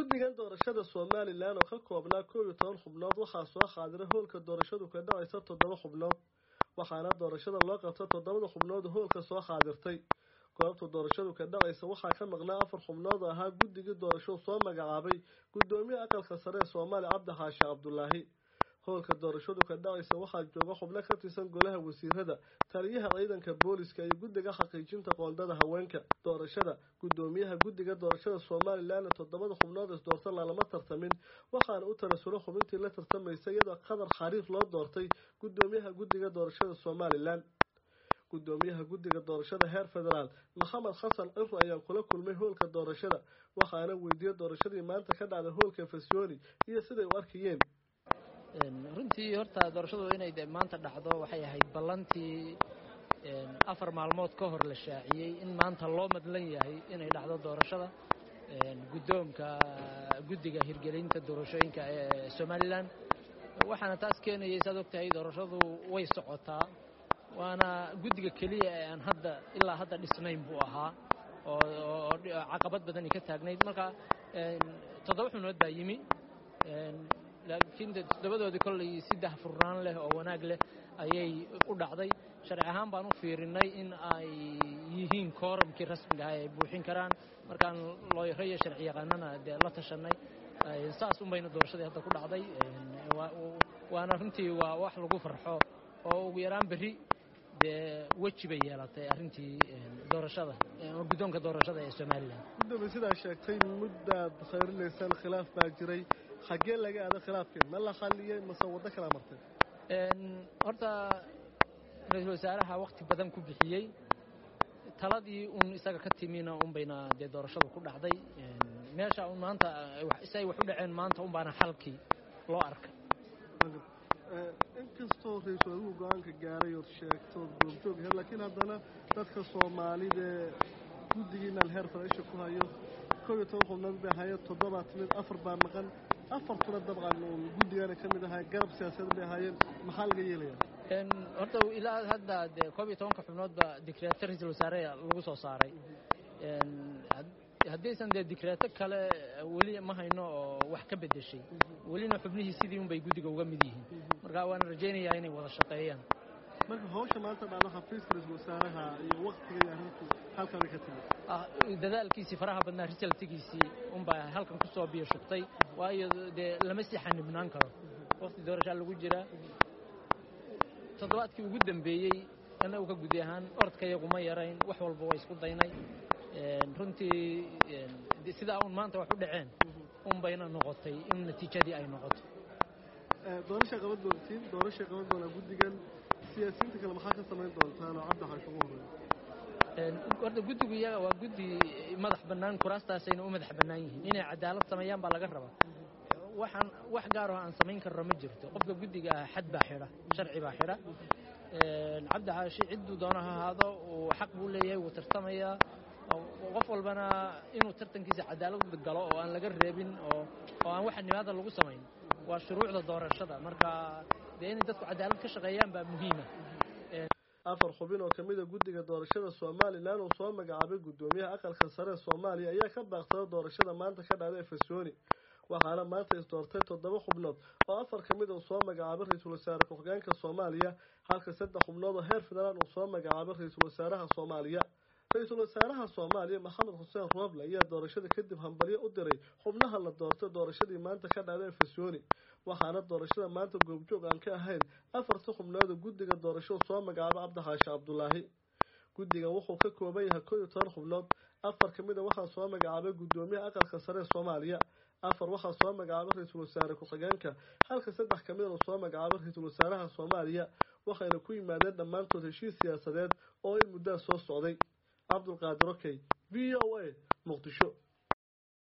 guddigan doorashada Soomaaliland oo ka koobnaa 12 xubnood waxaa soo xaadiray hoolka doorashadu ka dhacaysa 7 xubnood waxaana doorashada loo qabtay 7 xubnood hoolka soo xaadirtay goobta doorashadu ka dhacaysa waxaa ka maqnaa 4 xubnood ahaa guddiga doorashada soo magacaabay gudoomiyaha aqalka sare ee Soomaaliya Cabdi Xaashi Cabdullaahi hoolka doorashadu ka dhacaysa waxaa jooga xubno ka tirsan golaha wasiirada taliyaha ciidanka booliska iyo guddiga xaqiijinta qoondada haweenka doorashada gudoomiyaha guddiga doorashada Soomaaliland 7 xubnood is doortay lama tartamin waxaana u tarasulo xubintii la tartamaysa iyadoo qadar xariiq loo doortay gudoomiyaha guddiga doorashada Soomaaliland gudoomiyaha guddiga doorashada heer federaal Maxamed Xasan Cifro ayaa kula kulmay hoolka doorashada waxaana weydiiyay doorashadii maanta ka dhacday hoolka Fasyooni iyo siday u arkayeen runtii horta doorashadu inay maanta dhacdo waxay ahayd ballantii 4 maalmood ka hor la shaaciyay in maanta loo madlan yahay inay dhacdo doorashada gudoomka guddiga hirgelinta doorashooyinka ee Soomaaliland waxaana taas keenayay sadogtahay doorashadu way socotaa waana guddiga kaliya ee aan ilaa hadda dhisnayn buu ahaa oo caqabad badan ka taagnayd marka 7 xubnood baa yimi laakiin dabadoodii kollay saddex furnaan leh oo wanaag leh ayay u dhacday sharci ahaan baan u fiirinay in ay yihiin kooramkii rasmiga ah ay buuxin karaan markaan looyaraya sharci yaqaanana la tashanay saas bayna doorashadii hadda ku dhacday waana runtii waa wax lagu farxo oo ugu yaraan bari wajibay yeelatay arrintii doorashada gudoonka doorashada ee Soomaaliland gudoomiye sida sheegtay muddo khayrinaysan khilaaf baa jiray xagee laga aado khilaafkeen ma la xaliyay ma wada kala martay horta ra'iisul wasaaraha waqti badan ku bixiyay taladii isaga ka timina bayna doorashadu ku dhacday meesha maanta ay wax u dhaceen maanta baana xalkii loo arkay inkastoo ra'iisul wasaaruhu go'aanka gaaray oo sheegto goobjoog laakiin haddana dadka Soomaalida guddigiina heer federation ku hayo 12 xubnood baa hayo 7 baa maqan 4 dabcan guddigana kamid ah garab siyaasadeed baa hayeen maxaa laga yeelayaa horta ilaa hadda 12 xubnood baa decreto ra'iisul wasaaraha lagu soo saaray haddaysan decreto kale wali ma hayno oo wax ka bedeshay walina xubnihii sidii bay guddiga uga mid yihiin marka waan rajaynayaa inay wada shaqeeyaan marka hawsha maanta dhacdo xafiiska ra'iisul wasaaraha iyo waqtiga arrintu halkan ka timid dadaalkiisii faraha badnaa risaltigiisii baa halkan ku soo biyo shubtay waayo lama sixanibnaan karo waqti doorasho lagu jira toddobaadkii ugu dambeeyay anagu ka gudi ahaan ordkayagu ma yarayn wax walba way isku daynay runtii sida maanta wax u dhaceen bayna noqotay in natiijadii ay noqoto doorasho qabad doona guddigan siyaasiyiinta kale maxaa ka samayn doontaan oo Cabdi Xaashi ugu horeeyay warda guddigu iyaga waa guddi madax bannaan kuraastaasayna u madax bannaan yihiin inay cadaalad sameeyaan baa laga rabaa wax gaar ah aan samayn karno ma jirto qofka guddiga xad baa xira sharci baa xira Cabdi Xaashi ciddu doona ha ahaado oo xaq buu leeyahay uu tartamaya qof walbana inuu tartankiisa cadaalad u galo oo aan laga reebin oo aan wax nimaada lagu sameyn waa shuruucda doorashada marka in dadku cadaalad ka shaqeeyaan baa muhiim ah 4 xubin oo kamid ah guddiga doorashada Soomaaliland oo soo magacaabay gudoomiyaha aqalka sare ee Soomaaliya ayaa ka baaqsaday doorashada maanta ka dhacday Fasyooni waxaana maanta is doortay 7 xubnood oo 4 kamid ah soo magacaabay ra'iisul wasaare ku-xigeenka Soomaaliya halka 3 xubnood oo heer federaal oo soo magacaabay ra'iisul wasaaraha Soomaaliya ra'iisul wasaaraha Soomaaliya Maxamed Xasan Roble ayaa doorashada kadib hambalyo u diray xubnaha la doortay doorashadii maanta ka dhacday Fasyooni waxaana doorashada maanta goobjoog aan ka ahayn 4 xubnood guddiga doorashada soo magacaabay Cabdi Xaashi Cabdullaahi guddiga wuxuu ka kooban yahay 12 xubnood 4 kamid ah waxaa soo magacaabay gudoomiyaha aqalka sare ee Soomaaliya 4 waxaa soo magacaabay ra'iisul wasaare ku-xigeenka halka 3 kamid ah soo magacaabay ra'iisul wasaaraha Soomaaliya waxayna ku yimaadeen dhammaantood heshiis siyaasadeed oo muddo soo socday Abdul Qaadir VOA Muqdisho